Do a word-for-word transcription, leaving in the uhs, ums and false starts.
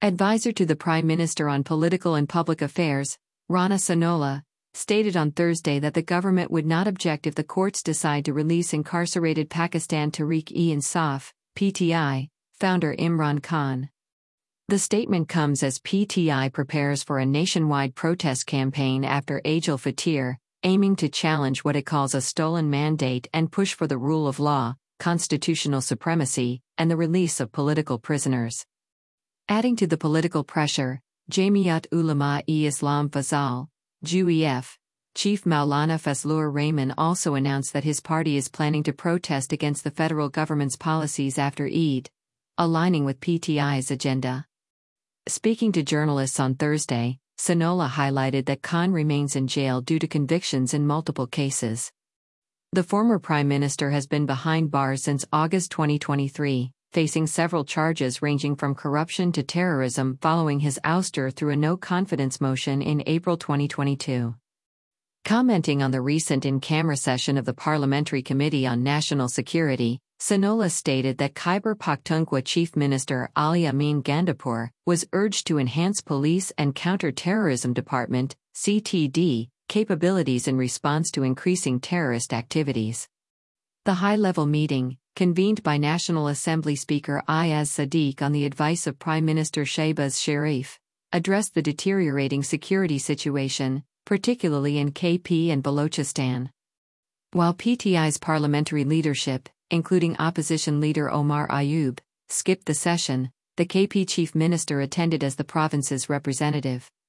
Advisor to the Prime Minister on Political and Public Affairs, Rana Sanola, stated on Thursday that the government would not object if the courts decide to release incarcerated Pakistan Tehreek-e-Insaf (P T I) founder Imran Khan. The statement comes as P T I prepares for a nationwide protest campaign after Eid al-Fitr, aiming to challenge what it calls a stolen mandate and push for the rule of law, constitutional supremacy, and the release of political prisoners. Adding to the political pressure, Jamiat Ulama-e-Islam Fazal, J U E F, Chief Maulana Fazlur Rahman also announced that his party is planning to protest against the federal government's policies after Eid, aligning with P T I's agenda. Speaking to journalists on Thursday, Sanola highlighted that Khan remains in jail due to convictions in multiple cases. The former prime minister has been behind bars since August twenty twenty-three, facing several charges ranging from corruption to terrorism following his ouster through a no-confidence motion in April twenty twenty-two. Commenting on the recent in-camera session of the Parliamentary Committee on National Security, Sanola stated that Khyber Pakhtunkhwa Chief Minister Ali Amin Gandapur was urged to enhance police and counter-terrorism department (C T D) capabilities in response to increasing terrorist activities. The high-level meeting, convened by National Assembly Speaker Ayaz Sadiq on the advice of Prime Minister Shehbaz Sharif, addressed the deteriorating security situation, particularly in K P and Balochistan. While P T I's parliamentary leadership, including opposition leader Omar Ayub, skipped the session, the K P chief minister attended as the province's representative.